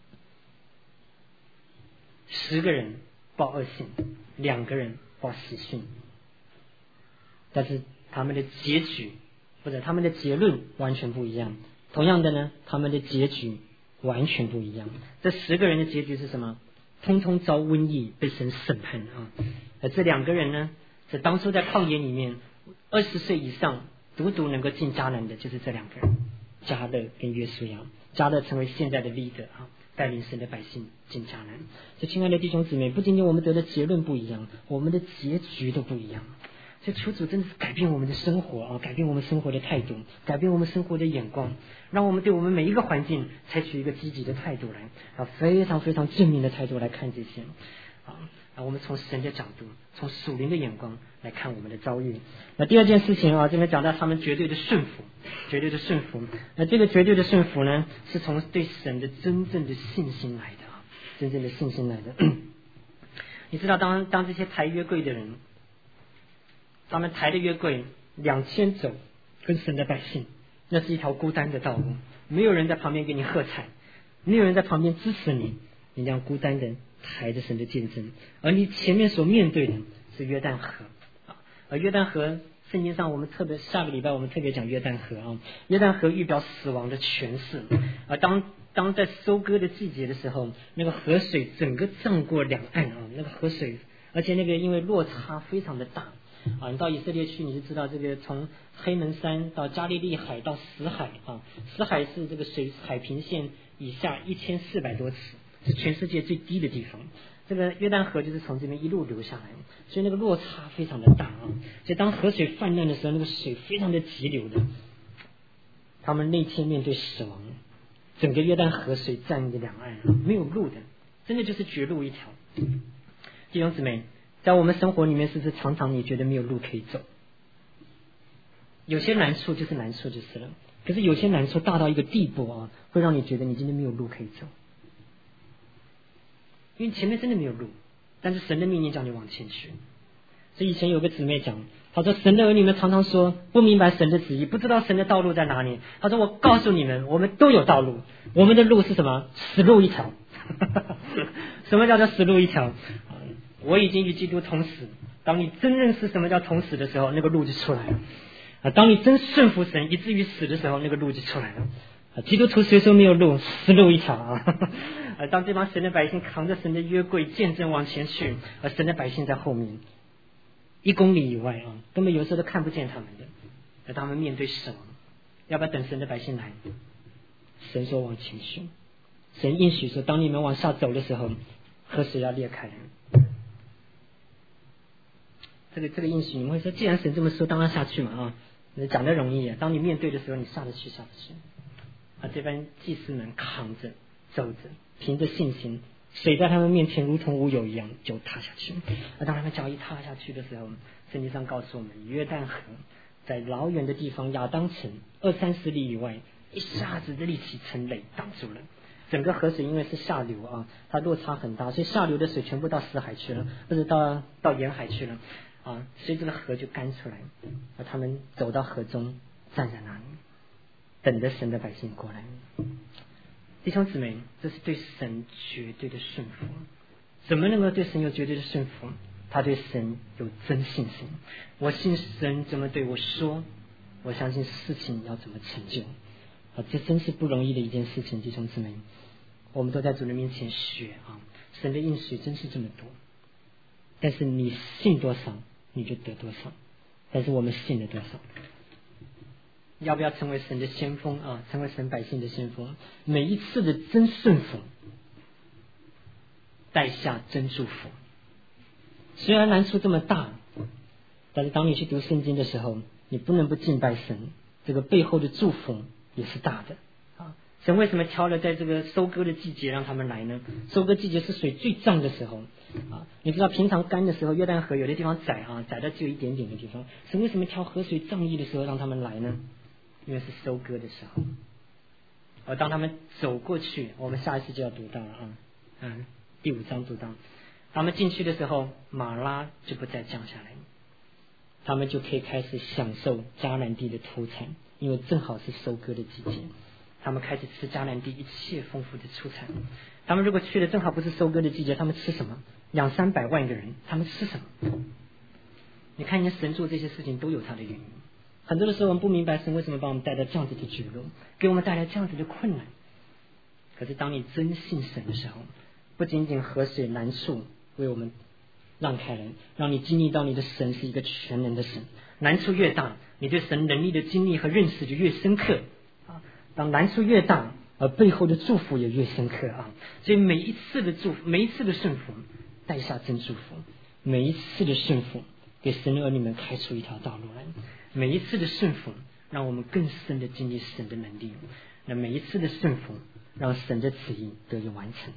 10个人报恶信，2个人报喜讯，但是他们的结局或者他们的结论完全不一样。同样的呢，他们的结局完全不一样。这10个人的结局是什么？通通遭瘟疫被神审判啊！而这2个人呢，是当初在旷野里面20岁以上独能够进迦南的，就是这2个人，迦勒跟约书亚。迦勒成为现在的 leader 啊，带领神的百姓进迦南。所以亲爱的弟兄姊妹，不仅仅我们得的结论不一样，我们的结局都不一样。所以求主真的是改变我们的生活啊，改变我们生活的态度，改变我们生活的眼光，让我们对我们每一个环境采取一个积极的态度来，非常非常正面的态度来看这些啊。我们从神的角度，从属灵的眼光来看我们的遭遇。那第二件事情啊，这边讲到他们绝对的顺服，绝对的顺服。那这个绝对的顺服呢，是从对神的真正的信心来的啊，真正的信心来的。你知道当这些抬约柜的人，他们抬的约柜2000走跟神的百姓，那是一条孤单的道路，没有人在旁边给你喝彩，没有人在旁边支持你，你这样孤单的抬着神的见证，而你前面所面对的是约旦河啊。而约旦河圣经上我们特别下个礼拜我们特别讲约旦河啊，约旦河预表死亡的权势啊。当在收割的季节的时候，那个河水整个涨过两岸啊，那个河水，而且那个因为落差非常的大啊，你到以色列去你就知道，这个从黑门山到加利利海到死海啊，死海是这个海平线以下1400多尺，是全世界最低的地方。这个约旦河就是从这边一路流下来，所以那个落差非常的大啊。所以当河水泛滥的时候，那个水非常的急流的。他们那天面对死亡，整个约旦河水占着两岸，没有路的，真的就是绝路一条。弟兄姊妹，在我们生活里面，是不是常常你觉得没有路可以走？有些难处就是难处就是了，可是有些难处大到一个地步啊，会让你觉得你今天没有路可以走，因为前面真的没有路，但是神的命令叫你往前去。所以以前有个姊妹讲，她说神的儿女们常常说不明白神的旨意，不知道神的道路在哪里。她说我告诉你们，我们都有道路，我们的路是什么？死路一条。什么叫做死路一条？我已经与基督同死。当你真认识什么叫同死的时候，那个路就出来了啊！当你真顺服神以至于死的时候，那个路就出来了啊！基督徒虽说没有路，死路一条啊！当这帮神的百姓扛着神的约柜见证往前去，而神的百姓在后面1公里以外啊，根本有时候都看不见他们的。而他们面对死亡，要不要等神的百姓来？神说往前去，神应许说，当你们往下走的时候，河水要裂开了。这个应许，你们会说，既然神这么说，当然下去嘛啊！讲得容易啊，当你面对的时候，你下得去下不去啊？这班祭司们扛着走着，凭着信心，水在他们面前如同无有一样，就踏下去。而当他们脚一踏下去的时候，圣经上告诉我们，约旦河在老远的地方亚当城20-30里以外，一下子的立起成垒挡住了。整个河水因为是下流啊，它落差很大，所以下流的水全部到死海去了，或者到沿海去了啊，所以这个河就干出来。而他们走到河中，站在那里，等着神的百姓过来。弟兄姊妹，这是对神绝对的顺服。怎么能够对神有绝对的顺服？他对神有真信心。我信神怎么对我说，我相信事情要怎么成就啊！这真是不容易的一件事情，弟兄姊妹。我们都在主的面前学啊，神的应许真是这么多。但是你信多少，你就得多少。但是我们信了多少？要不要成为神的先锋啊？成为神百姓的先锋？每一次的真顺服，带下真祝福。虽然难处这么大，但是当你去读圣经的时候，你不能不敬拜神。这个背后的祝福也是大的啊！神为什么挑了在这个收割的季节让他们来呢？收割季节是水最涨的时候啊！你知道平常干的时候，约旦河有的地方窄啊，窄到只有一点点的地方。神为什么挑河水涨溢的时候让他们来呢？因为是收割的时候。而当他们走过去，我们下一次就要读到了啊，第5章读到，他们进去的时候，马拉就不再降下来，他们就可以开始享受迦南地的土产，因为正好是收割的季节，他们开始吃迦南地一切丰富的出产。 他们如果去的正好不是收割的季节，他们吃什么？200-300万个人，他们吃什么？你看见神做这些事情都有他的原因。很多的时候我们不明白神为什么把我们带到这样子的绝路，给我们带来这样子的困难。可是当你真信神的时候，不仅仅河水难处为我们让开了，让你经历到你的神是一个全能的神。难处越大，你对神能力的经历和认识就越深刻啊。当难处越大，而背后的祝福也越深刻啊。所以每一次的祝福，每一次的顺服，带下真祝福；每一次的顺服，给神的儿女们开出一条道路来；每一次的顺服，让我们更深的经历神的能力；那每一次的顺服，让神的旨意得以完成。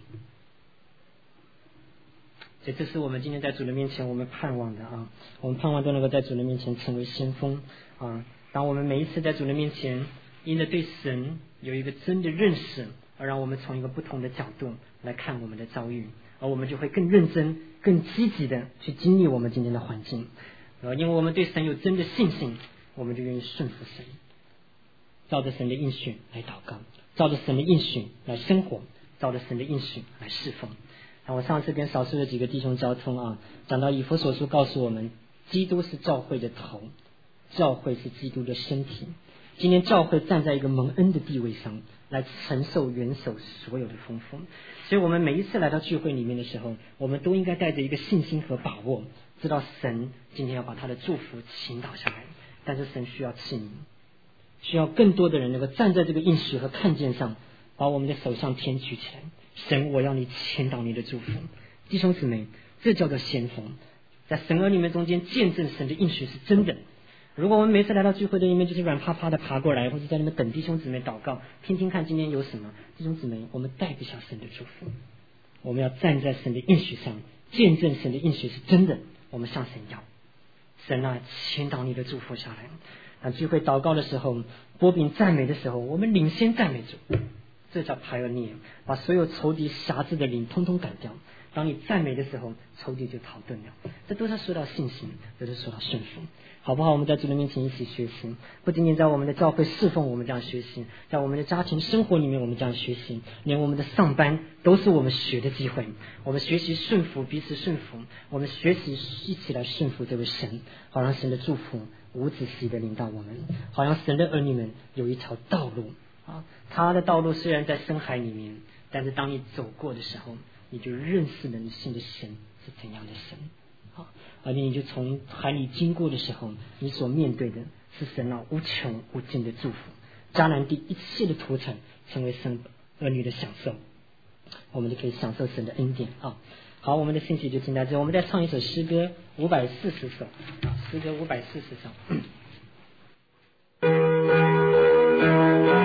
所以这是我们今天在主的面前我们盼望的啊，我们盼望都能够在主的面前成为先锋啊。当我们每一次在主的面前因着对神有一个真的认识，而让我们从一个不同的角度来看我们的遭遇，而我们就会更认真更积极的去经历我们今天的环境。因为我们对神有真的信心，我们就愿意顺服神，照着神的应许来祷告，照着神的应许来生活，照着神的应许来侍奉。我上次跟少数的几个弟兄交通啊，讲到以弗所书告诉我们，基督是教会的头，教会是基督的身体。今天教会站在一个蒙恩的地位上，来承受元首所有的丰富。所以我们每一次来到聚会里面的时候，我们都应该带着一个信心和把握，知道神今天要把他的祝福倾倒下来，但是神需要器皿，需要更多的人能够站在这个应许和看见上，把我们的手向天举起来。神，我要你倾倒你的祝福。弟兄姊妹，这叫做先锋，在神儿女们中间见证神的应许是真的。如果我们每次来到聚会的里面就是软趴趴的爬过来，或者在那边等弟兄姊妹祷告，听听看今天有什么，弟兄姊妹，我们带不下神的祝福。我们要站在神的应许上，见证神的应许是真的，我们向神要。神啊，倾倒你的祝福下来。当聚会祷告的时候，拨饼赞美的时候，我们领先赞美主，这叫pioneer，把所有仇敌辖制的灵通通赶掉。当你赞美的时候，仇敌就逃遁了。这都是说到信心，这都是说到顺服，好不好？我们在主的面前一起学习，不仅仅在我们的教会侍奉我们这样学习，在我们的家庭生活里面我们这样学习，连我们的上班都是我们学的机会。我们学习顺服，彼此顺服，我们学习一起来顺服这位神，好让神的祝福无止息的领到我们，好让神的儿女们有一条道路啊。他的道路虽然在深海里面，但是当你走过的时候，你就认识了你信的神是怎样的神。好，而你就从海里经过的时候，你所面对的是神那无穷无尽的祝福，迦南地一切的土产成为神儿女的享受，我们就可以享受神的恩典啊。好，我们的信息就听到这，我们再唱一首诗歌540首，诗歌540首。